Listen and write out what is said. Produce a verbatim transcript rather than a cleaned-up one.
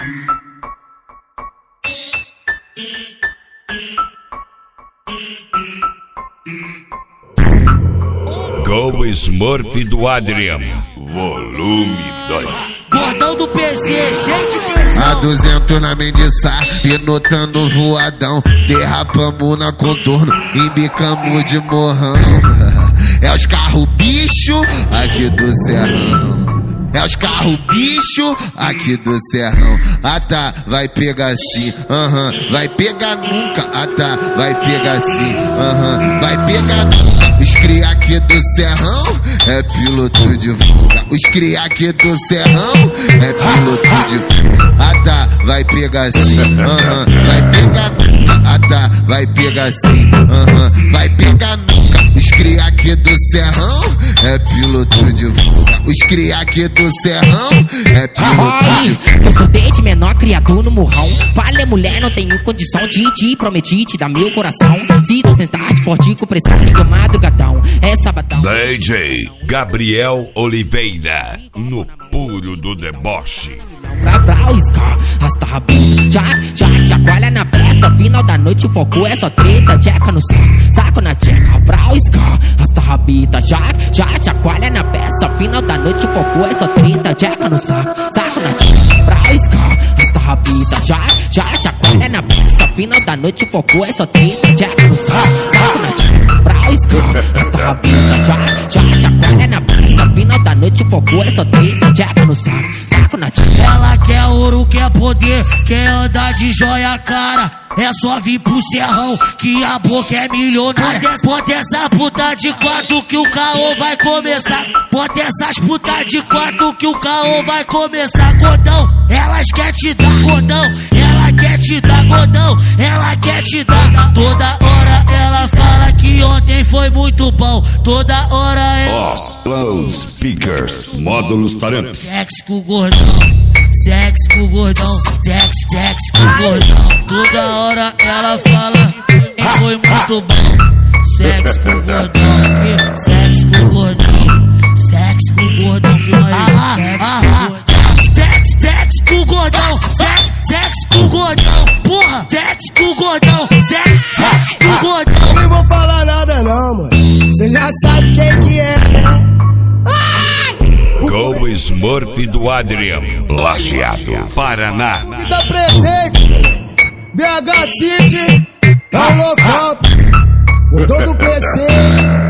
Go Smurf do Adrian, volume dois. Gordão do P C, cheio de tesão. A duzentos na Mendiçar, pinotando voadão. Derrapamos na contorno, embicamos de morrão. É os carros bicho aqui do Serrão. É os carros bicho aqui do Serrão. Ah tá, vai pegar assim, aham, uh-huh. Vai pegar nunca, ah tá, vai pegar assim, aham, uh-huh. Vai pegar nunca. Os cria aqui do Serrão é piloto de fuga. Os cria aqui do Serrão é piloto de fuga. Ah tá, vai pegar assim, aham, uh-huh. Vai pegar nunca, ah tá, vai pegar assim, aham, uh-huh. Vai pegar nunca. Os cria aqui do Serrão é piloto de fuga. Os cria aqui do Serrão é piloto de fuga. Eu sou desde menor criado no morrão. Falei, mulher, não tenho condição de te prometi te dar meu coração. Se você está de forte com pressão, liga madrugadão, é sabadão. D J Gabriel Oliveira, no puro do deboche. Pra pra o ska, rasta rabinho, jack, jack, chacoalha na pressa. Final da noite o foco é só treta, tcheca no saco, saco na tcheca. Pra o ska, rasta rabita, jack, jack, chacoalha na peça. Final da noite o foco é só treta, tcheca no saco, saco na tcheca. Pra o ska, rasta rabita, jack, jack, chacoalha na peça. Final da noite o foco é só treta, tcheca no saco, saco na tcheca. Pra o ska, rasta rabita, jack, jack, chacoalha na peça. Final da noite o foco é só treta, tcheca no saco, saco na tcheca. Ela quer ouro, quer poder, quer andar de joia cara. É só vir pro Serrão que a boca é milionária. Bota essa puta de quatro que o caô vai começar. Bota essas putas de quatro que o caô vai começar. Gordão, elas quer te dar, gordão, ela quer te dar, gordão, ela quer te dar. Toda hora ela fala que ontem foi muito bom. Toda hora ela... Os loudspeakers, módulos talentos. Sexo com o gordão, sexo com o gordão, sexo, sexo com o gordão. Toda hora ela fala que foi muito bom. Sexo com o gordão, sexo com o gordão, sexo com o gordão, ah, ah, sexo, sexo com o gordão, sexo, sexo com o gordão, porra, sexo com o gordão, sexo, sexo com o gordão. Eu nem vou falar nada não, mano, cê já sabe quem que é, né? Go Smurf do Adrian, Lajeado, Paraná. Que tá presente, B H City, é o local, gordão do P C.